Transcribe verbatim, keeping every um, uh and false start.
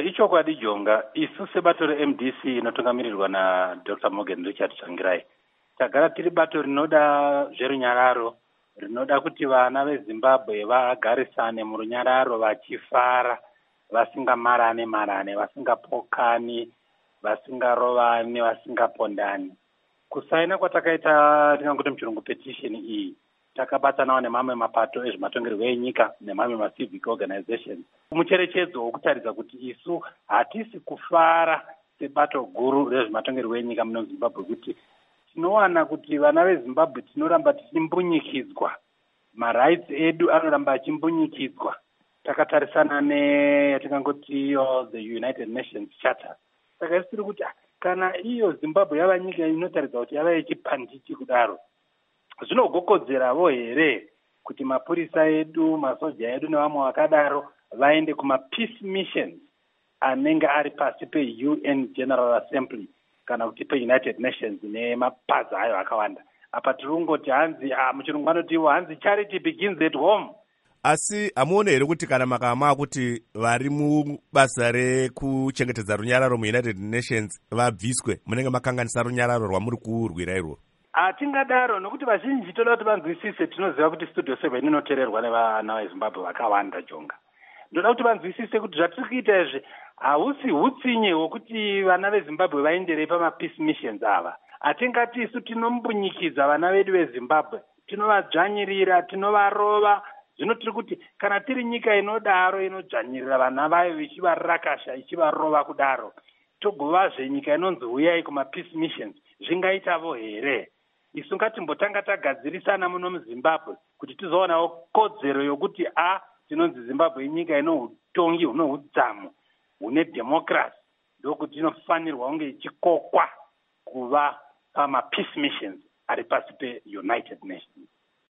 ichokwadi Jonga, isu sebato re-M D C inotungamirirwa naDr Morgan Richard Tsvangirai tagara tiri bato rinoda zverunyararo, rinoda kuti vana veZimbabwe vagarisane murunyararo vachifara, vasingamarane marane, vasingapokani, vasingarovani, vasingapondani. Kusaina kwatakaita tingangoti muchirungu petition iyi takabatanawo nemamwe mapato ezvematongerwo enyika nemamwe macivic organizations mucherechedzo wokutaridza kuti isu hatisi kufara sebato guru rezvematongerwo enyika muno Zimbabwe, kuti tinowana kuti vana veZimbabwe tinoramba tichimbunyikidzwa, marights edu anoramba achimbunyikidzwa. Takatarisana neyatingangoti iyo the United Nations Charter. Saka isiri kuti kana iyo Zimbabwe yava nyika inotaridza kuti yava yechipanditi kudaro, zvinogokodzeravo here kuti mapurisa edu, masoja edu nevamwe vakadaro vaende kuma peace missions anenge ari pasi pe U N General Assembly kana kuti pe United Nations nemapazi ayo akawanda. Apa tirungoti hanzi ah, muchirungu anotiwo hanzi charity begins at home. Asi amuone here kuti kana makama kuti vari mubasa rekuchengetedza runyararo muUnited Nations vabviswe, munenge makanganisa runyararo rwamuri kurwira irwo? Hatingadaro nokuti vazhinji toda kuti vanzwisise. Tinoziva kuti Studio seven inoteererwa nevana veZimbabwe vakawanda Jonga. Ndoda kuti vanzwisise kuti zvatiri kuita izvi hausi hutsinye hwokuti vana veZimbabwe vaenderei pamapeace missions ava. Hatingati isu tinombunyikiza vana vedu veZimbabwe, tinovadzvanyirira, tinovarova. Zvino tiri kuti kana tiri nyika inodaro inodzvanyirira vana vayo ichivarakasha, ichivarova kudaro, togovazve nyika inonzi huyai kumapeace missions, zvingaitavo here? Isu ngatimbotanga tagadzirisana muno muZimbabwe kuti tizoonawo kodzero yokuti a tinonzi Zimbabwe inyika ino utongi huno hudzamu hune democracy, ndokuti inofanirwa kunge ichikokwa kuva pamapeace missions ari pasi pe United Nations.